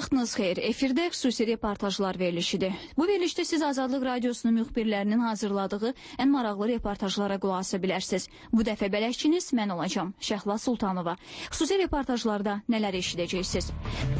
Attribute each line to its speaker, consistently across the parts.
Speaker 1: Vaxtınız xeyir. Efirdə xüsusi reportajlar verilişidir. Bu verilişdə siz Azadlıq Radiosunun müxbirlərinin hazırladığı ən maraqlı reportajlara qulaq asa bilərsiniz. Bu dəfə bələdçiniz mən olacağam, Şəhla Sultanova. Xüsusi reportajlarda nələr eşidəcəksiniz?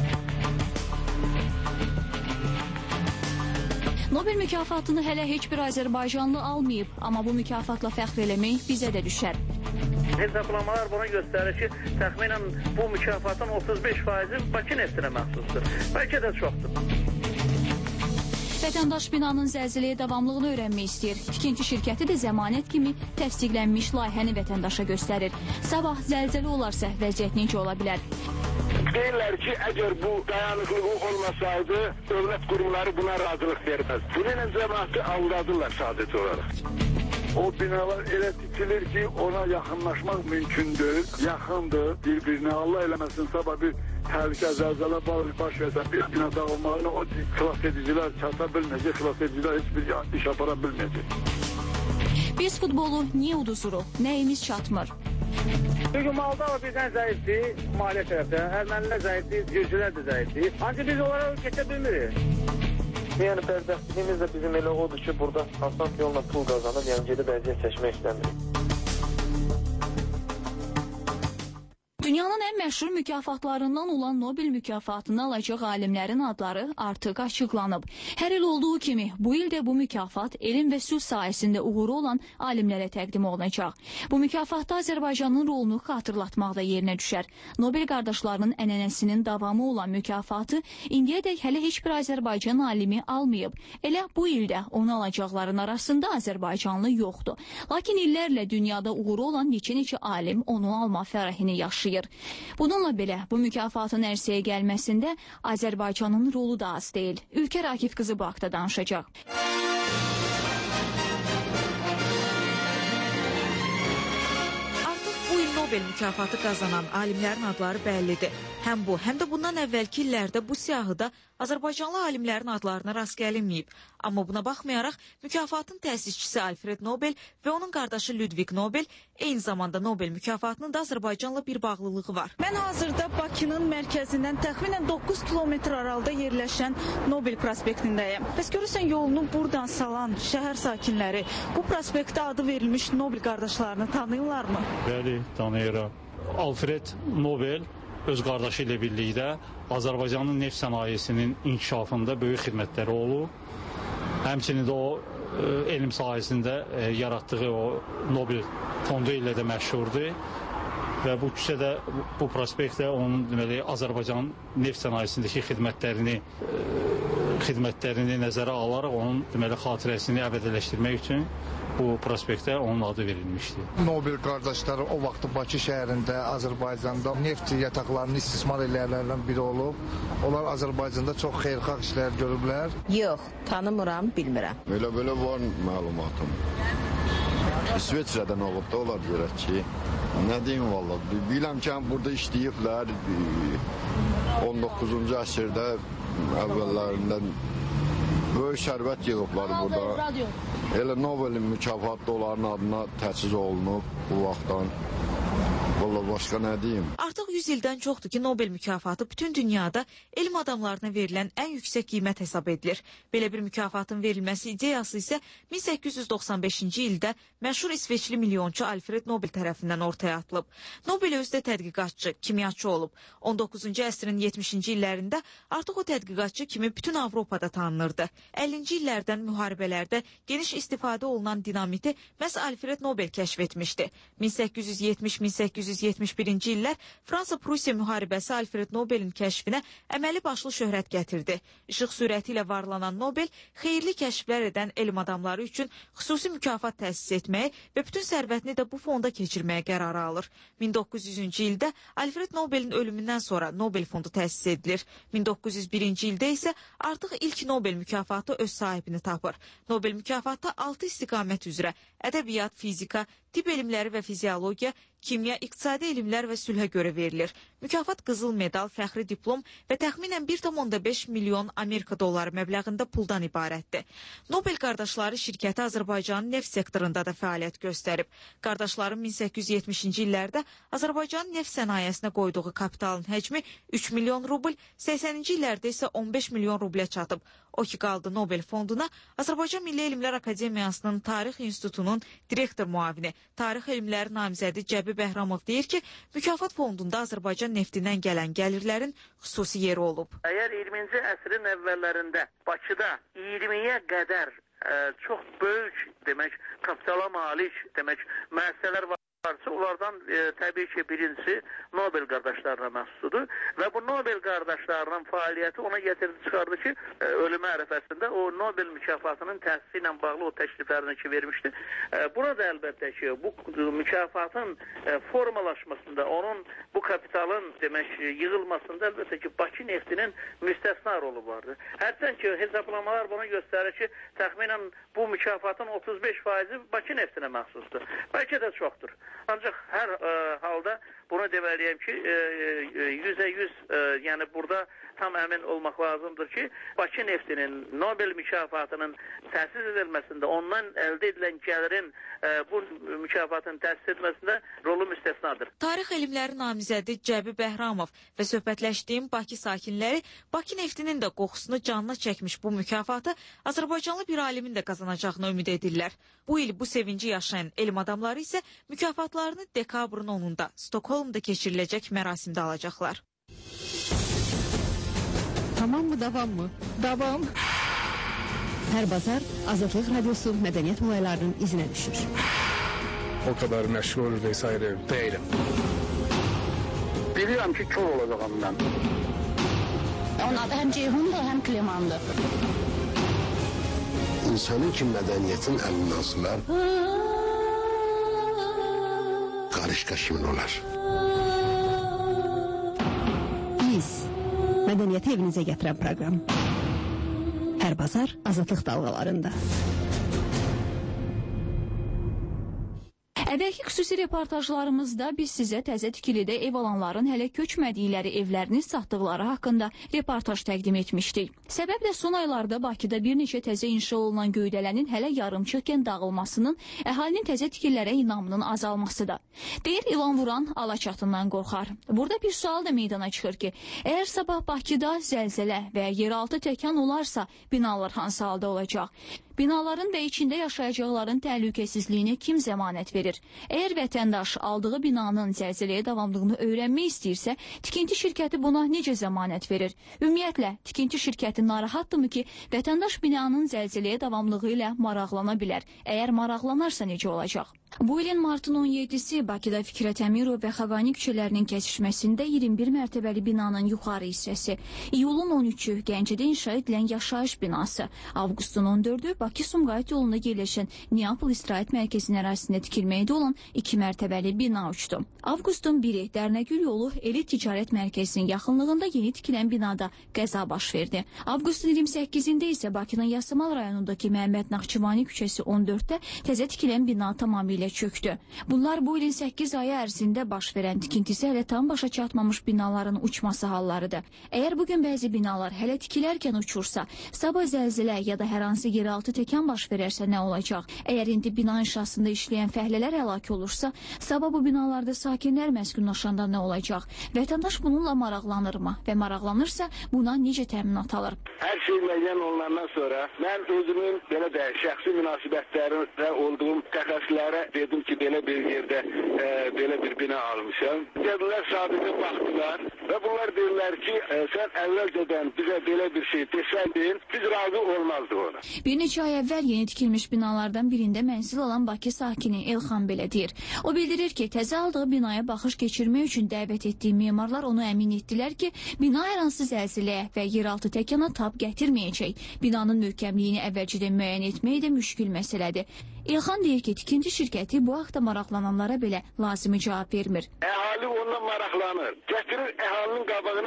Speaker 1: Nobel mükafatını hələ heç bir Azərbaycanlı almayıb, amma bu mükafatla fəxr eləmək bizə də düşər.
Speaker 2: Hesablamalar buna göstərir ki, təxminən bu mükafatın 35%-i Bakı neftinə məxsusdur. Bəlkə də çoxdur.
Speaker 1: Vətəndaş binanın zəlzələyə davamlığını öyrənmək istəyir. Tikinti şirkəti də zəmanət kimi təsdiqlənmiş layihəni vətəndaşa göstərir. Sabah zəlzələ olarsa vəziyyət necə ola bilər?
Speaker 3: Deyirlər ki, əgər bu dayanıqlığı olmasaydı, dövlət qurumları buna razılıq verməz. Bununla cəmaatı aldadırlar sadəcə olaraq. O binalar elə tikilir ki, ona yaxınlaşmaq mümkündür, yaxındır bir-birinə. Allah eləməsin, sabah bir təhlükə, zəlzələ baş versə, bir bina dağılmağına o xilas edicilər çata bilməyəcək, xilas edicilər heç bir iş apara bilməyəcək.
Speaker 1: Biz futbolu niyə uduzuruq? Nəyimiz çatmır?
Speaker 2: Çünki Moldova bizdən zəifdir, maliyyə tərəfdən, Ermənilər zəifdir, Gürcülər də zəifdir. Ancaq biz onlara keçə bilmirik.
Speaker 4: Yəni bədbəxtliyimiz də bizim elə odur ki, burada asan yolla pul qazanıb, yəni gedib əziyyət çəkmək istəmirik.
Speaker 1: Dünyanın ən məşhur mükafatlarından olan Nobel mükafatını alacaq alimlərin adları artıq açıqlanıb. Hər il olduğu kimi bu il də bu mükafat elm və sülh sahəsində uğuru olan alimlərə təqdim olunacaq. Bu mükafatda Azərbaycanın rolunu xatırlatmaq da yerinə düşər. Nobel qardaşlarının ənənəsinin davamı olan mükafatı indiyədək hələ heç bir Azərbaycan alimi almayıb. Elə bu ildə onu alacaqların arasında Azərbaycanlı yoxdur. Lakin illərlə dünyada uğuru olan neçə alim onu alma fərəhini yaşayır. Bununla belə bu mükafatın ərsəyə gəlməsində Azərbaycanın rolu da az deyil. Ülkər Akif qızı bu haqda danışacaq.
Speaker 5: Artıq bu il Nobel mükafatı qazanan alimlərin adları bəllidir. Həm bu, həm də bundan əvvəlki illərdə bu siyahıda Azərbaycanlı alimlərin adlarına rast gəlinməyib. Amma buna baxmayaraq, mükafatın təsisçisi Alfred Nobel və onun qardaşı Ludwig Nobel eyni zamanda Nobel mükafatının da Azərbaycanla bir bağlılığı var.
Speaker 6: Mən hazırda Bakının mərkəzindən təxminən 9 kilometr aralıda yerləşən Nobel prospektindəyəm. Bəs görürsən yolunu buradan salan şəhər sakinləri bu prospektə adı verilmiş Nobel qardaşlarını tanıyırlarmı?
Speaker 7: Bəli, tanıyırıq. Alfred Nobel öz qardaşı ilə birlikdə Azərbaycanın neft sənayesinin inkişafında böyük xidmətləri olub. Həmçinin də o elm sahəsində yaratdığı o Nobel fondu ilə də məşhurdur. Və bu küçədə, bu prospektdə onun deməli Azərbaycan neft sənayesindəki xidmətlərini nəzərə alaraq onun deməli xatirəsini əbədiləşdirmək üçün bu prospektə onun adı verilmişdi.
Speaker 8: Nobel qardaşları o vaxt Bakı şəhərində, Azərbaycanda neft yataqlarını istismar edənlərdən biri olub. Onlar Azərbaycanda çox xeyirxah işlər görüblər.
Speaker 9: Yox, tanımıram, bilmirəm.
Speaker 10: Belə var məlumatım. İsveçrədən olub da olar görək ki, nə deyim valla, biləm ki, burada işləyiblər 19-cu əsrdə əvvəllərindən böyük sərvət yığıblar burada. Elə Nobelin mükafatı da onların adına təsis olunub bu vaxtdan. Vallahi başqa nə deyim?
Speaker 5: Artıq 100 ildən çoxdur ki, Nobel mükafatı bütün dünyada elm adamlarına verilən ən yüksək qiymət hesab edilir. Belə bir mükafatın verilməsi ideyası isə 1895-ci ildə məşhur İsveçli milyonçu Alfred Nobel tərəfindən ortaya atılıb. Nobel özdə tədqiqatçı, kimyaçı olub. 19-cu əsrin 70-ci illərində artıq o tədqiqatçı kimi bütün Avropada tanınırdı. 50-ci illərdən müharibələrdə geniş istifadə olunan dinamiti məhz Alfred Nobel kəşf etmişdi. 1870-1871-ci illər Fransa-Prusiya müharibəsi Alfred Nobelin kəşfinə əməli başlı şöhrət gətirdi. İşıq sürəti ilə varlanan Nobel xeyirli kəşflər edən elm adamları üçün xüsusi mükafat təsis etməyi və bütün sərvətini də bu fonda keçirməyə qərarı alır. 1900-cü ildə Alfred Nobelin ölümündən sonra Nobel fondu təsis edilir. 1901-ci ildə isə artıq ilk Nobel mükafatı öz sahibini tapır. Nobel mükafatı 6 istiqamət üzrə ədəbiyyat, fizika, tibb elmləri və fiziologiya, kimya, iqtisadi elmlər və sülhə görə verilir. Mükafat qızıl medal, fəxri diplom və təxminən 1,5 milyon Amerika dolları məbləğində puldan ibarətdir. Nobel qardaşları şirkəti Azərbaycanın neft sektorunda da fəaliyyət göstərib. Qardaşların 1870-ci illərdə Azərbaycanın neft sənayesinə qoyduğu kapitalın həcmi 3 milyon rubl, 80-ci illərdə isə 15 milyon rublə çatıb. O ki qaldı Nobel fonduna Azərbaycan Milli Elmlər Akademiyasının Tarix İnstitutunun direktor müavini, tarix elmləri namizədi Cəbi Bəhramov deyir ki, mükafat fondunda Azərbaycan neftindən gələn gəlirlərin xüsusi yeri olub.
Speaker 2: Əgər 20-ci əsrin əvvəllərində Bakıda 20-yə qədər çox böyük demək kapitala malik demək müəssisələr varsa, onlardan təbii ki birincisi Nobel qardaşlarına məxsusdur və bu Nobel qardaşlarının fəaliyyəti ona gətirdi çıxardı ki, ölümü ərəfəsində o Nobel mükafatının təsisi ilə bağlı o təkliflərini ki vermişdi. Burada əlbəttə ki bu mükafatın formalaşmasında, onun bu kapitalın demək yığılmasında əlbəttə ki Bakı neftinin müstəsna rolu vardı. Hərçənd ki hesablamalar bunu göstərir ki, təxminən bu mükafatın 35%-i Bakı neftinə məxsusdur. Bəlkə də çoxdur. Ancaq hər halda bunu deməliyəm ki, 100%, yəni burada tam əmin olmaq lazımdır ki, Bakı neftinin Nobel mükafatının təsis edilməsində, ondan əldə edilən gəlirin bu mükafatın təsis etməsində rolu müstəsnadır.
Speaker 5: Tarix elmləri namizədi Cəbi Bəhramov və söhbətləşdiyim Bakı sakinləri Bakı neftinin də qoxusunu canına çəkmiş bu mükafatı Azərbaycanlı bir alimin də qazanacağını ümid edirlər. Bu il bu sevinci yaşayan elm adamları isə mükafatlarını dekabrın 10-unda Stokholmda keçiriləcək mərasimdə alacaqlar.
Speaker 11: Tamam mı, davam mı? Davam. Hər bazar Azadlıq Radyosu mədəniyyət olaylarının izinə düşür.
Speaker 3: O kadar məşğul vesaire değilim. Biliyorum ki kör olacağım ben.
Speaker 11: Onun adı həm Ceyhundur, həm Klimandır.
Speaker 12: İnsanın ki mədəniyyətin əlindən sular, qarışqa kimin olar?
Speaker 11: Biz mədəniyyəti evinizə gətirən proqram. Hər bazar Azadlıq dalğalarında.
Speaker 1: Əvvəlki xüsusi reportajlarımızda biz sizə təzə tikilidə ev alanların hələ köçmədikləri evlərini satdıqları haqqında reportaj təqdim etmişdik. Səbəb də son aylarda Bakıda bir neçə təzə inşa olunan göydələnin hələ yarımçıqkən dağılmasının, əhalinin təzə tikililərə inamının azalmasıdır. Deyir ilan vuran alaçatından qorxar. Burada bir sual da meydana çıxır ki, əgər sabah Bakıda zəlzələ və yeraltı təkan olarsa, binalar hansı halda olacaq? Binaların və içində yaşayacaqların təhlükəsizliyinə kim zəmanət verir? Əgər vətəndaş aldığı binanın zəlzələyə davamlılığını öyrənmək istəyirsə, tikinti şirkəti buna necə zəmanət verir? Ümumiyyətlə, tikinti şirkəti narahatdırmı ki, vətəndaş binanın zəlzələyə davamlılığı ilə maraqlana bilər? Əgər maraqlanarsa necə olacaq? Bu ilin martın 17-si Bakıda Fikrət Əmirov və Xaqani küçələrinin kəsişməsində 21 mərtəbəli binanın yuxarı hissəsi, iyulun 13-ü Gəncədə inşa edilən yaşayış binası, avqustun 14-ü Bakı-Sumqayıt yolunda yerləşən Neapol İstirahət Mərkəzinin ərazisində tikilməkdə olan 2 mərtəbəli bina uçdu. Avqustun 1-i Dərnəgül yolu Elit Ticarət Mərkəzinin yaxınlığında yeni tikilən binada qəza baş verdi. Avqustun 28-də isə Bakının Yasamal rayonundakı Məhəmməd Naxçıvani küçəsi 14-də təzə tikilən bina tamamilə çöktü. Bunlar bu ilin 8 ayı ərzində baş verən tikintisi hələ tam başa çatmamış binaların uçması hallarıdır. Əgər bugün bəzi binalar hələ tikilərkən uçursa, sabah zəlzələ ya da hər hansı yeraltı təkan baş verərsə nə olacaq? Əgər indi bina inşasında işləyən fəhlələr həlak olursa, sabah bu binalarda sakinlər məskunlaşanda nə olacaq? Vətəndaş bununla maraqlanırmı? Və maraqlanırsa, buna necə təminat alır?
Speaker 3: Hər şey müəyyən olunandan sonra mən özümün belə də şəxsi münasibətlərdə olduğum təxəssüslərə dedim ki, belə bir yerdə belə bir bina almışam. Gəlirlər sadəcə baxdılar və bunlar deyirlər ki, sən əvvəlcədən bizə belə bir şey desəydin, biz razı olmazdıq ona.
Speaker 1: Bir neçə ay əvvəl yeni tikilmiş binalardan birində mənzil alan Bakı sakini Elxan belə deyir. O bildirir ki, təzə aldığı binaya baxış keçirmək üçün dəvət etdiyi memarlar onu əmin etdilər ki, bina hər hansı zəlzələyə və yeraltı təkana tab gətirməyəcək. Binanın möhkəmliyini əvvəlcədən müəyyən etmək də müşkül məsələdir. İlxan deyir ki, tikinti şirkəti bu haqda maraqlananlara belə lazımi cavab vermir.
Speaker 3: Əhali ondan maraqlanır. Gətirir əhalinin qabağına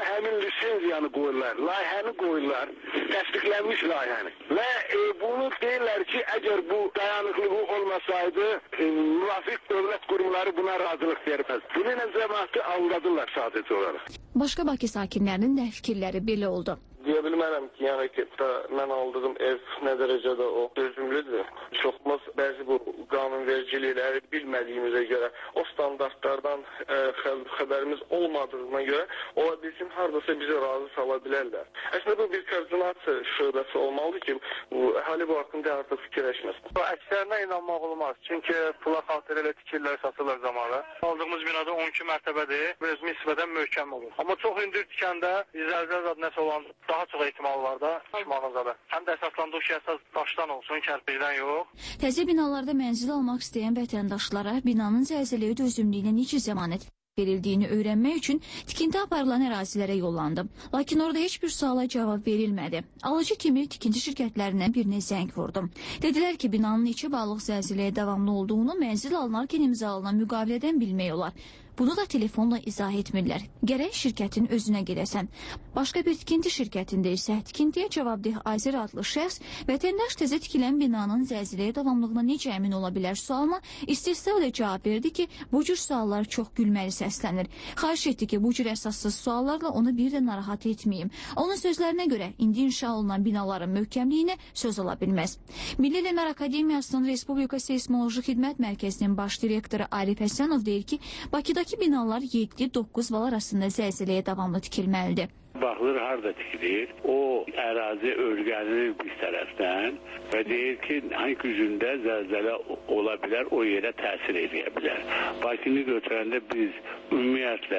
Speaker 3: həmin lisenziyanı qoyurlar, layihəni qoyurlar, təsdiqlənmiş layihəni. Və bunu deyirlər ki, əgər bu dayanıqlığı olmasaydı, müvafiq dövlət qurumları buna razılıq verməz. Bununla cəmaatı aldadırlar sadəcə olaraq.
Speaker 1: Başqa Bakı sakinlərinin də fikirləri belə oldu.
Speaker 4: Deyə bilmərəm ki, yəni ki, mən aldığım ev nə dərəcədə o dözümlüdür. Çoxumuz bəzi bu qanunvericilikləri bilmədiyimizə görə, o standartlardan xəbərimiz olmadığına görə, ola bilsin, haradasa bizi razı sala bilərlər. Əslində bu bir koordinasiya şöbəsi olmalıdır ki, əhali bu haqqında artıq fikirləşməsin.
Speaker 2: Əksərinə inanmaq olmaz. Çünki pula xatir elə tikirlər satılır zamanı. Aldığımız binada 12 mərtəbədir, biraz nisbətən möhkəm olur. Amma çox hündür tikəndə zəlzələ zad nəsə olan daha çox ehtimal var da düşmanızada. Həm də əsaslandığı ki, əsas daşdan olsun, kərpicdən yox.
Speaker 1: Təzə binalarda mənzil almaq istəyən vətəndaşlara binanın zəlzələyə dözümlüyünə necə zəmanət verildiyini öyrənmək üçün tikinti aparılan ərazilərə yollandım. Lakin orada heç bir suala cavab verilmədi. Alıcı kimi tikinti şirkətlərindən birinə zəng vurdum. Dedilər ki, binanın neçə balıq zəlzələyə davamlı olduğunu mənzil alınarkən imzalanan müqavilədən bilmək olar. Bunu da telefonla izah etmirlər. Gərək şirkətin özünə gedəsən. Başqa bir tikinti şirkətində isə tikintiyə cavabdeh Azər adlı şəxs vətəndaş təzə tikilən binanın zəlzələyə davamlılığına necə əmin ola bilər sualına istehzayla cavab verdi ki, bu cür suallar çox gülməli səslənir. Xahiş etdi ki, bu cür əsassız suallarla onu bir də narahat etməyim. Onun sözlərinə görə indi inşa olunan binaların möhkəmliyinə söz ola bilməz. Milli Elmlər Akademiyasının Respublika Seysmoloji Xidmət Mərkəzinin baş direktoru Arif Həsənov deyir ki, Bakıda binalar 7-9 bal arasında zəlzələyə davamlı tikilməlidir.
Speaker 13: Baxılır harda tikilir, o ərazi örgənir bir tərəfdən və deyir ki, hangi gücündə zəlzələ ola bilər, o yerə təsir edə bilər. Bakını götürəndə biz ümumiyyətlə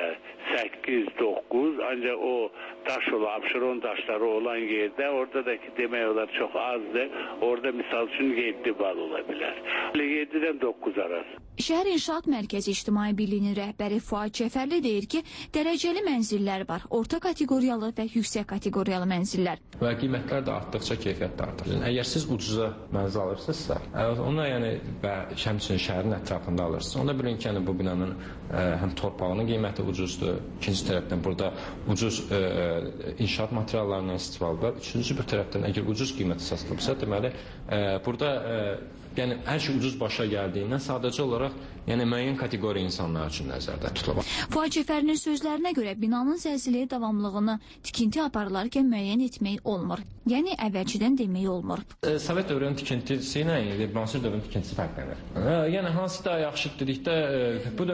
Speaker 13: 8-9, ancaq o daş olan, Abşeron daşları olan yerdə, orada da ki, demək olar çox azdır, orada misal üçün 7 bal ola bilər. 7-dən 9 arası.
Speaker 1: Şəhər İnşaat Mərkəzi İctimai Birliyinin rəhbəri Fuad Cəfərli deyir ki, dərəcəli mənzillər var, orta kateqoriyalı və yüksək kateqoriyalı mənzillər.
Speaker 14: Və qiymətlər də artdıqca keyfiyyət də artır. Əgər siz ucuza mənzil alırsınızsa, ona yəni və həmçinin şəhərin ətrafında alırsınız, onda bilin ki, yəni, bu binanın həm torpağının qiyməti ucuzdur, ikinci tərəfdən burada ucuz inşaat materiallarından istifadə var, üçüncü bir tərəfdən əgər ucuz qiymətə satılırsa, deməli, burada yəni hər şey ucuz başa gəldiyindən sadəcə olaraq yəni müəyyən kateqoriya insanlar üçün nəzərdə tutulur.
Speaker 1: Fuad Cəfərinin sözlərinə görə binanın zəlzələyə davamlılığını tikinti aparılarkən müəyyən etmək olmur. Yəni əvvəlcədən demək olmur.
Speaker 14: Sovet dövrünün tikintisi ilə müasir dövrün tikintisi fərqlənir. Yəni hansı da yaxşı dedikdə bu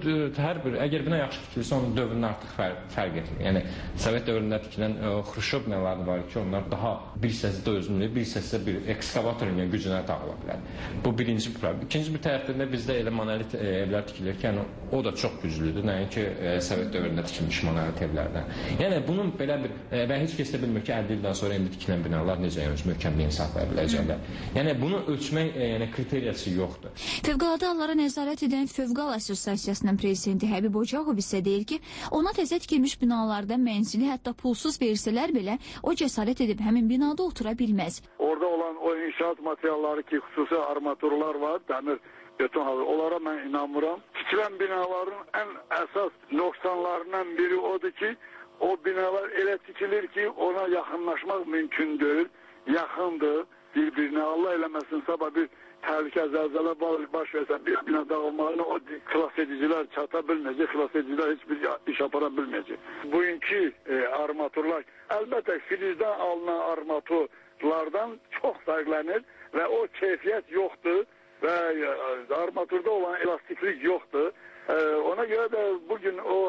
Speaker 14: hər bir əgər bina yaxşı tikilirsə onun dövründən artıq fərq etmir. Yəni Sovet dövründə tikilən Xruşov binaları var ki, onlar daha bir hissəsi də özünlüyü, bir hissəsi də bir ekskavatorun gücünə dağıla bilər. Bu birinci bir problem. İkinci bir tərəfdən də bizdə elə monolit evlər tikilir ki, yəni o da çox güclüdür. Nəinki Sovet dövründə tikilmiş monolit evlərdən. Yəni bunun belə bir və heç kəs də bilmir ki, 50 ildən sonra indi tikilən binalar necə öz möhkəmliyini saxlaya biləcəklər. Yəni bunu ölçmək yəni kriteriyası yoxdur.
Speaker 1: Fövqəladə hallara nəzarət edən Fövqəl Assosiasiyasının prezidenti Həbib Ocaqov isə deyir ki, ona təzə tikilmiş binalarda mənzili hətta pulsuz versələr belə o cəsarət edib həmin binada otura bilməz.
Speaker 3: Orada olan o inşaat materialları ki, xüsusi armaturlar var, dəmir beton hazır. Onlara mən inanmıram. Tikilən binaların ən əsas nöqsanlarından biri odur ki, o binalar elə tikilir ki, ona yaxınlaşmaq mümkün deyil, yaxındır bir-birinə. Allah eləməsin, sabah bir təhlükə, zəlzələ baş versə, bir bina dağılmağına o xilas edicilər çata bilməyəcək, xilas edicilər heç bir iş apara bilməyəcək. Bugünkü armaturlar, əlbəttə filizdən alınan armaturlardan çox fərqlənir və o keyfiyyət yoxdur və armaturda olan elastiklik yoxdur. Ona görə də bugün o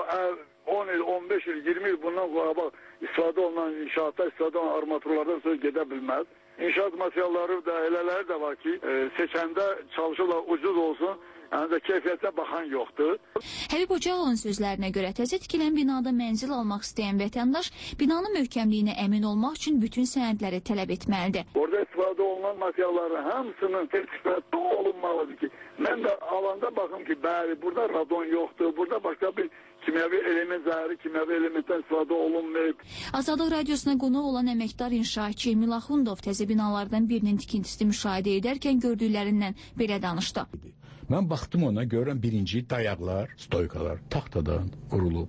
Speaker 3: 10 il, 15 il, 20 il bundan qabaq istifadə olunan inşaatda, istifadə olunan armaturlardan söz gedə bilməz. İnşaat materialları da elələri də var ki, seçəndə çalışırlar ucuz olsun, yəni də keyfiyyətə baxan yoxdur.
Speaker 1: Həbib Ocaqovun sözlərinə görə təzə tikilən binada mənzil almaq istəyən vətəndaş binanın möhkəmliyinə əmin olmaq üçün bütün sənədləri tələb etməlidir.
Speaker 3: Orada istifadə olunan materialların hamısının sertifikatı olunmalıdır ki, mən də alanda baxım ki, bəli, burada radon yoxdur, burada başqa bir kimyəvi element, zəhəri kimyəvi elementdən istifadə olunmayıb.
Speaker 1: Azadlıq Radiosuna qonaq olan əməkdar inşaatçı Emil Axundov təzə binalardan birinin tikintisini müşahidə edərkən gördüklərindən belə danışdı.
Speaker 15: Mən baxdım ona, görürəm birinci dayaqlar, stoykalar taxtadan qurulub.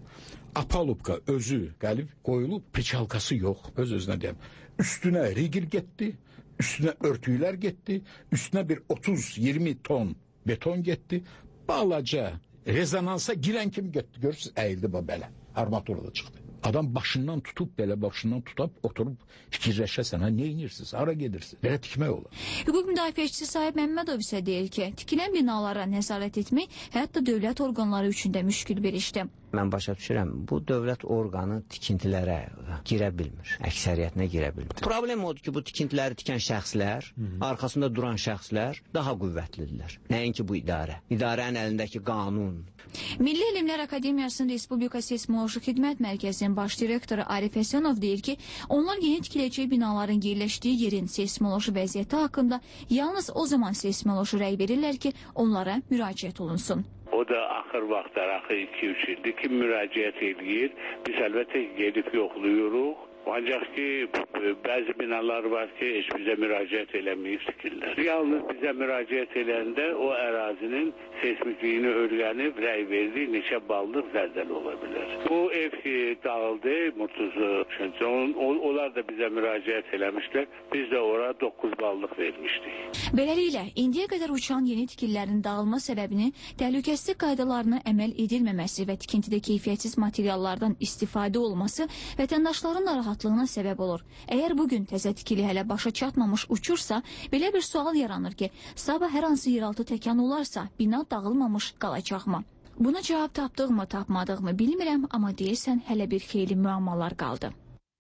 Speaker 15: Apalubka özü gəlib qoyulub, piçalkası yox, öz-özünə deyəm. Üstünə rigil getdi, üstünə örtüylər getdi, üstünə bir 30-20 ton beton getdi. Balaca rezonansa girən kimi getdi, görürsünüz, əyildi belə, armatura da çıxdı. Adam başından tutub, belə başından tutub, oturub fikirləşəsən, nə inirsiniz, hara gedirsiniz, belə tikmək olur.
Speaker 1: Hüquq müdafiəçisi Sahib Məmmədov isə deyir ki, tikilən binalara nəzarət etmək hətta dövlət orqanları üçün də müşkül bir işdir.
Speaker 16: Mən başa düşürəm, bu dövlət orqanı tikintilərə girə bilmir, əksəriyyətinə girə bilmir. Problem odur ki, bu tikintiləri tikən şəxslər, arxasında duran şəxslər daha qüvvətlidirlər. Nəinki bu idarə. İdarənin əlindəki qanun.
Speaker 1: Milli Elmlər Akademiyasının Respublika Seysmoloji Xidmət Mərkəzinin baş direktoru Arif Həsənov deyir ki, onlar yeni tikiləcək binaların yerləşdiyi yerin seysmoloji vəziyyəti haqqında yalnız o zaman seysmoloji rəy verirlər ki, onlara müraciət olunsun.
Speaker 13: O da axır vaxtlar, axır 2-3 ildir ki, müraciət edir. Biz əlbəttə gedib yoxluyuruq. Ancaq ki, bəzi binalar var ki, heç bizə müraciət eləməyib tikirlər. Yalnız bizə müraciət eləndə o ərazinin seysmikliyini öyrənib, rəy verdi, neçə ballıq zəlzələ ola bilər. Bu ev dağıldı, Murtuzu. Onlar da bizə müraciət eləmişlər. Biz də ora 9 ballıq vermişdik.
Speaker 1: Beləliklə, indiyə qədər uçan yeni tikililərin dağılma səbəbini təhlükəsizlik qaydalarına əməl edilməməsi və tikintidə keyfiyyətsiz materiallardan istifadə olması vətəndaşların narahatlığına səbəb olur. Əgər bugün təzə tikili hələ başa çatmamış uçursa, belə bir sual yaranır ki, sabah hər hansı yeraltı təkan olarsa, bina dağılmamış qalacaqmı? Buna cavab tapdığımı, tapmadığımı bilmirəm, amma deyirsən hələ bir xeyli müammalar qaldı.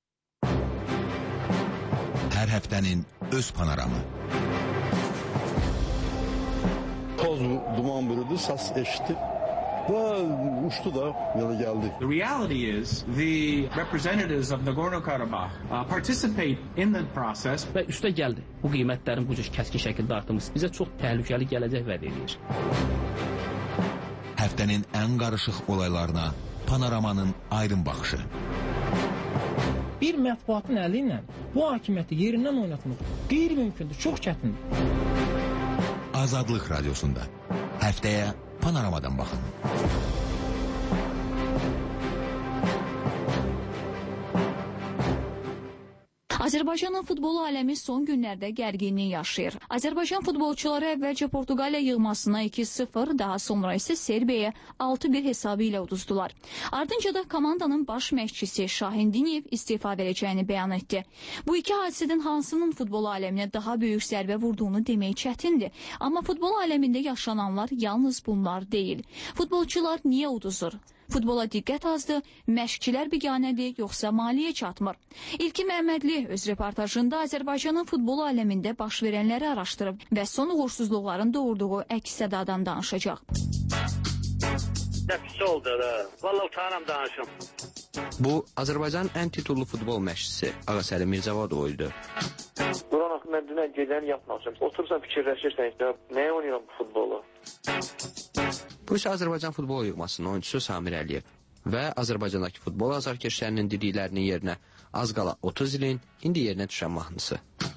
Speaker 17: Hər həftənin öz panoramı.
Speaker 18: Toz duman bürüdü, səs eşitdi. Və uçtu da, yola gəldi.
Speaker 19: The reality is the representatives of Nagorno-Karabakh participate in the process.
Speaker 20: Və üstə gəldi. Bu qiymətlərin bu cür kəskin şəkildə artırması bizə çox təhlükəli gələcək vəd edir.
Speaker 17: Həftənin ən qarışıq olaylarına panoramanın aydın baxışı.
Speaker 20: Bir mətbuatın əli ilə bu hakimiyyəti yerindən oynatmaq qeyri-mümkündür, çox çətindir.
Speaker 17: Azadlıq Radyosunda. Həftəyə Panoramadan baxın.
Speaker 1: Azərbaycanın futbol aləmi son günlərdə gərginlik yaşayır. Azərbaycan futbolçuları əvvəlcə Portuqaliya yığmasına 2-0, daha sonra isə Serbiyaya 6-1 hesabı ilə uduzdular. Ardınca da komandanın baş məşqçisi Şahin Diniyev istifa verəcəyini bəyan etdi. Bu iki hadisədən hansının futbol aləminə daha böyük zərbə vurduğunu demək çətindir. Amma futbol aləmində yaşananlar yalnız bunlar deyil. Futbolçular niyə uduzur? Futbola diqqət azdır, məşqçilər biganədir, yoxsa maliyyə çatmır. İlki Məmmədli öz reportajında Azərbaycanın futbol aləmində baş verənləri araşdırıb və son uğursuzluqların doğurduğu əks-sədadan danışacaq.
Speaker 2: Pis oldu da. Vallahi utanıram danışım.
Speaker 16: Bu Azərbaycanın ən titullu futbol məşqçisi Ağasəli Mirzavadov idi.
Speaker 4: Duran axı mən dünən gecəni yatmamışam. Oturursan fikirləşirsən ki, nəyə oynayıram bu futbolu?
Speaker 16: Bu isə Azərbaycan futbol yığmasının oyuncusu Samir Əliyev və Azərbaycandakı futbol azarkeşlərinin dediklərinin yerinə az qala 30 ilin indi yerinə düşən mahnısı.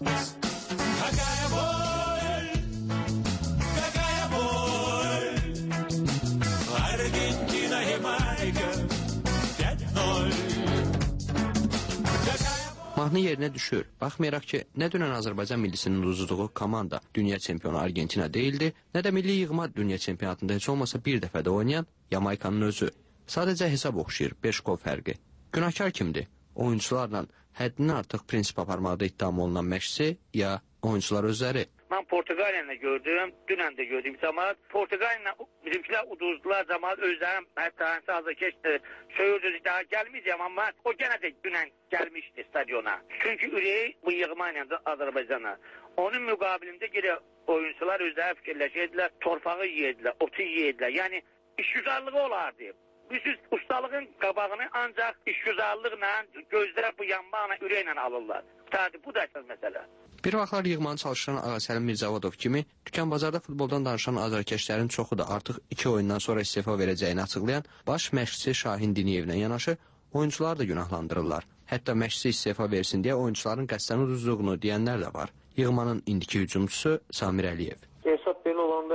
Speaker 16: Mahnı yerinə düşür. Baxmayaraq ki, nə dünən Azərbaycan millisinin uduzduğu komanda dünya çempionu Argentina deyildi, nə də milli yığma dünya çempionatında heç olmasa bir dəfə də oynayan Yamaykanın özü. Sadəcə hesab oxşayır, 5 gol fərqi. Günahkar kimdir? Oyuncularla həddindən artıq prinsip aparmaqda ittiham olunan məşqçi ya oyuncular özləri?
Speaker 2: Mən Portuqaliyanı gördüm, dünən də gördüm cəmaat. Portuqaliyanı bizimkilər uduzdular, cəmaat özlərim, hətta hansı azarkeş söyürdü, daha gəlməyəcəm, amma o genə də dünən gəlmişdi stadiona. Çünki ürəyi bu yığma ilə Azərbaycana. Onun müqabilində geri oyuncular özləri fikirləşirdilər, torpağı yeyədilər, otu yeyədilər. Yəni, işgüzarlığı olardı. Biz ustalığın qabağını ancaq işgüzarlıqla, gözlər bu yanmaqla, ürəklə alırlar. Bu da əsas məsələ.
Speaker 16: Bir vaxtlar yığmanı çalışan Ağasəli Mirzavadov kimi dükan bazarda futboldan danışan azarkeşlərin çoxu da artıq 2 oyundan sonra istifa verəcəyini açıqlayan baş məşqçisi Şahin Diniyevlə yanaşı oyuncular da günahlandırırlar. Hətta məşqçi istifa versin deyə oyuncuların qəsdən uduzduğunu deyənlər də var. Yığmanın indiki hücumçusu Samir Əliyev.
Speaker 4: Hesab belə olanda əlbəttə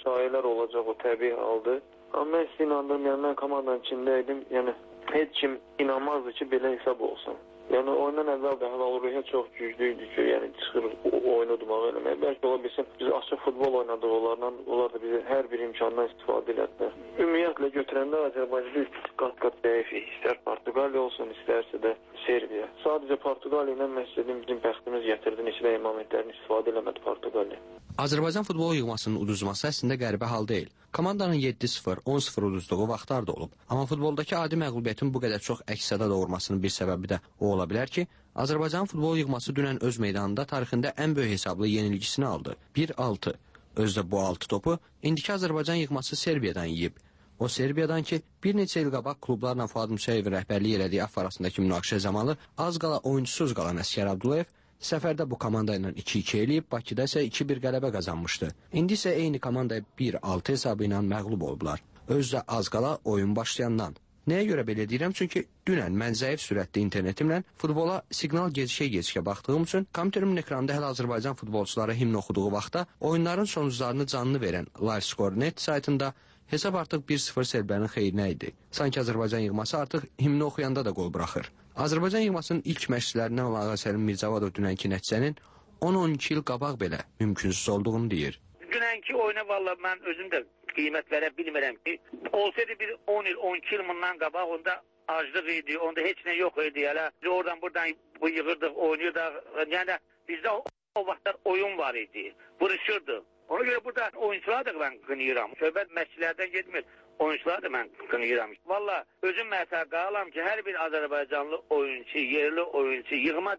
Speaker 4: şayiələr olacaq, o təbii haldır. Amma mən sizə inandım, yəni mən komandanın içindəydim, yəni heç kim inanmazdı ki, belə hesab olsun. Yəni oyundan əvvəl də halal-ruhiyyə çox güclüydü ki, yəni çıxır oyunu udmağa eləməyə. Bəlkə ola bilsin, biz açıq futbol oynadıq onlarla, onlar da bizi hər bir imkandan istifadə elədilər. Ümumiyyətlə götürəndə Azərbaycan qat-qat zəifik. İstər Portuqaliya olsun, istərsə də Serbiya. Sadəcə Portuqaliya ilə məsələn bizim bəxtimiz gətirdi, neçə də momentlərini istifadə eləmədi Portuqaliya.
Speaker 16: Azərbaycan futbol yığmasının uduzması əslində qəribə hal deyil. Komandanın 7-0, 10-0 uduzduğu vaxtlar da olub. Amma futboldakı adi məğlubiyyətin bu qədər çox əks-səda doğurmasının bir səbəbi də o ola bilər ki, Azərbaycan futbol yığması dünən öz meydanında tarixində ən böyük hesablı yenilgisini aldı. 1-6. Özdə bu 6 topu indiki Azərbaycan yığması Serbiyadan yiyib. O Serbiyadan ki, bir neçə il qabaq klublarla Fuad Musayevin rəhbərliyi elədiyi AF arasındakı münaqişə zamanı az qala oyuncusuz qalan Əskər Abdullayev səfərdə bu komanda ilə 2-2 eləyib, Bakıda isə 2-1 qələbə qazanmışdı. İndi isə eyni komanda 1-6 hesabı ilə məğlub olublar. Özdə az qala oyun başlayandan. Nəyə görə belə deyirəm? Çünki dünən mən zəif sürətli internetimlə futbola siqnal gecikə baxdığım üçün kompüterimin ekranda hələ Azərbaycan futbolçuları himn oxuduğu vaxtda oyunların sonuclarını canlı verən LiveScore.net saytında hesab artıq 1-0 Serbiyanın xeyrinə idi. Sanki Azərbaycan yığması artıq himni oxuyanda da qol buraxır. Azərbaycan yığmasının ilk məşqçilərindən olan Ağasəlim Mirzavadov dünənki nəticənin 10-12 il qabaq belə mümkünsüz olduğunu deyir.
Speaker 2: Dünənki oyuna valla mən özüm də qiymət verə bilmirəm ki, olsaydı bir 10 il, 12 il bundan qabaq onda aclıq idi, onda heç nə yox idi. Hələ biz oradan buradan yığırdıq, oynuyorduk. Yəni bizdə o vaxtlar oyun var idi, vuruşurduk. Ona görə burada oyuncular da mən qınıyıram. Söhbət məşqçilərdən getmir. Oyuncular da mən qınıyıram. Valla özüm məsələ qalam ki, hər bir Azərbaycanlı oyuncu, yerli oyuncu yığma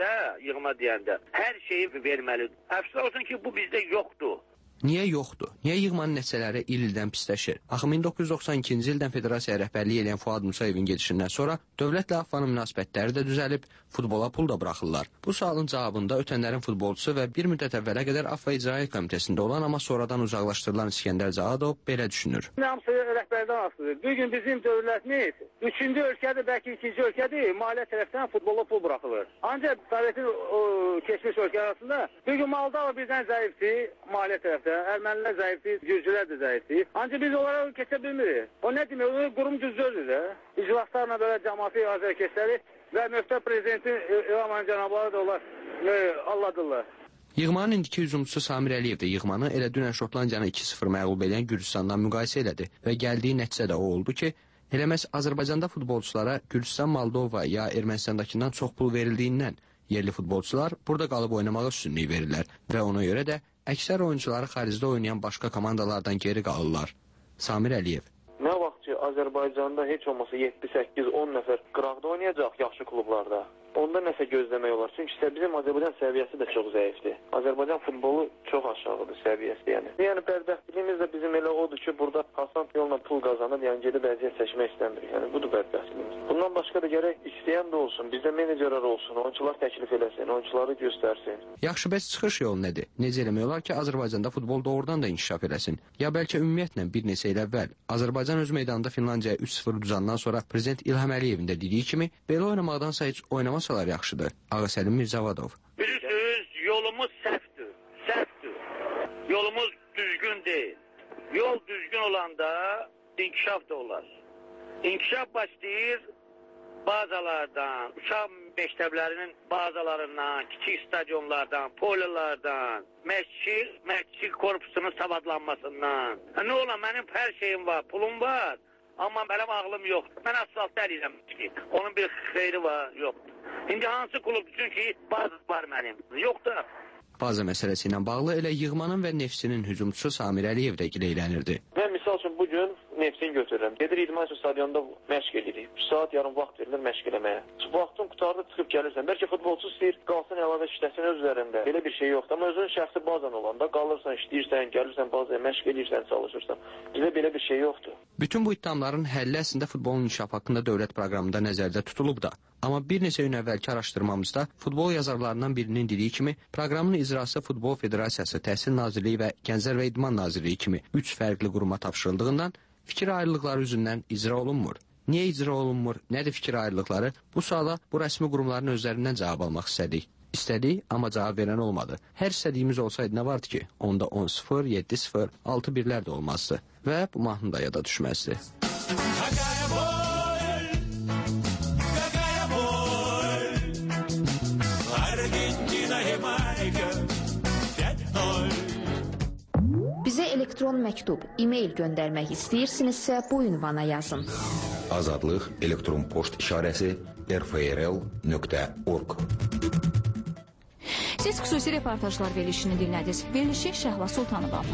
Speaker 2: deyəndə hər şeyi verməlidir. Əfsus olsun ki, bu bizdə yoxdur.
Speaker 16: Niyə yoxdur? Niyə yığmanın nəticələri il-ildən pisləşir? Axı 1992-ci ildən federasiya rəhbərliyi edən Fuad Musayevin gedişindən sonra dövlətlə AFFA-nın münasibətləri də düzəlib, futbola pul da buraxırlar. Bu sualın cavabında ötənlərin futbolçusu və bir müddət əvvələ qədər AFFA İcraiyyə Komitəsində olan, amma sonradan uzaqlaşdırılan İskəndər Cavadov belə düşünür.
Speaker 2: Hamısı rəhbərdən asılıdır. Bugün bizim dövlətimiz 3-cü ölkədir, bəlkə 2-ci ölkədir, maliyyə tərəfdən futbola pul buraxılır. Ancaq Sovetin keçmiş ölkə arasında bugün Moldova bizdən zəifdir, maliyyə tərəfdən. Ermənilər zəifdir, Gürcülər də zəifdir. Ancaq biz onlara keçə bilmirik. O nə demək? O qurum düzdür də. İclaslarla belə cəmaati azərkeşləri və müftə prezidentin İlham cənabları da onlar alladırlar.
Speaker 16: Yığmanın indiki hücumçusu Samir Əliyev də yığmanı elə dünən Şotlandiyanı 2-0 məğlub edən Gürcüstandan müqayisə elədi və gəldiyi nəticə də o oldu ki, elə məhz Azərbaycanda futbolçulara Gürcüstan, Moldova ya Ermənistandakından çox pul verildiyindən yerli futbolçular burada qalıb oynamağa üstünlük verirlər və ona görə də əksər oyuncuları xaricdə oynayan başqa komandalardan geri qalırlar. Samir Əliyev.
Speaker 4: Nə vaxt ki, Azərbaycanda heç olmasa 7, 8, 10 nəfər qıraqda oynayacaq yaxşı klublarda. Onda nəsə gözləmək olar. Çünki bizim Azərbaycan səviyyəsi də çox zəifdir. Azərbaycan futbolu çox aşağıdır səviyyəsi, yəni. Yəni bədbəxtliyimiz də bizim elə odur ki, burada hasant yolla pul qazanır, yəni gedib əziyyət çəkmək istəmirik. Yəni budur bədbəxtliyimiz. Bundan başqa da gərək istəyən də olsun, bizdə menecerlər olsun, oyunçular təklif eləsin, oyunçuları göstərsin.
Speaker 16: Yaxşı, bəs çıxış yolu nədir? Necə eləmək olar ki, Azərbaycanda futbol doğrudan da inkişaf eləsin? Ya bəlkə ümumiyyətlə bir neçə il əvvəl Azərbaycan öz meydanında Finlandiyaya 3-0 uduzandan sonra prezident İlham Əliyevin də dediyi kimi, belə oynamaqdansa heç oynamasalar yaxşıdır. Ağasəlim Mirzavadov.
Speaker 2: Bilirsiniz, yolumuz səhvdir. Yolumuz düzgün deyil. Yol düzgün olanda inkişaf da olar. İnkişaf başlayır bazalardan, uşaq məktəblərinin bazalarından, kiçik stadionlardan, pololardan, məşqçi korpusunun savadlanmasından. Nə ola, mənim hər şeyim var, pulum var, amma mənim ağlım yoxdur. Mən asfaltda əliyəm ki, onun bir xeyri var, yoxdur. İndi hansı klub üçün ki, bazı var mənim, yoxdur.
Speaker 16: Baza məsələsi ilə bağlı elə yığmanın və Neftçinin hücumçusu Samir Əliyev də gileylənirdi.
Speaker 4: Mən misal üçün bugün Neftçini götürürəm. Gedir İdman üçün stadionda məşq edirik. 1 saat yarım vaxt verilir məşq eləməyə. Vaxtın qutarda çıxıb gəlirsən. Bəlkə futbolçu istəyir, qalsın əlavə işləsin öz üzərində. Belə bir şey yoxdur. Amma özünün şəxsi bazan olanda qalırsan, işləyirsən, gəlirsən bazaya, məşq edirsən, çalışırsan. Bizdə belə bir şey yoxdur.
Speaker 16: Bütün bu iddiaların həlli əslində futbolun inkişafı haqqında dövlət proqramında nəzərdə tutulub da. Amma bir neçə gün əvvəlki araşdırmamızda futbol yazarlarından birinin dediyi kimi, proqramın icrası Futbol Federasiyası, Təhsil Nazirliyi və Gənclər və İdman Nazirliyi kimi 3 fərqli quruma tapşırıldığından fikir ayrılıqları üzündən icra olunmur. Niyə icra olunmur, nədir fikir ayrılıqları? Bu suala bu rəsmi qurumların özlərindən cavab almaq istədik. İstədik, amma cavab verən olmadı. Hər istədiyimiz olsaydı nə vardı ki? Onda 10-0, 7-0, 6-1-lər də olmazdı. Və bu mahnı da yada düşməzdi.
Speaker 21: Bizə elektron məktub, e-mail göndərmək istəyirsinizsə bu ünvana yazın.
Speaker 22: Azadlıq elektron poçt işarəsi rfrl.org.
Speaker 1: Siz xüsusi reportajlar verilişini dinlədiniz. Verilişi Şəhla Sultanova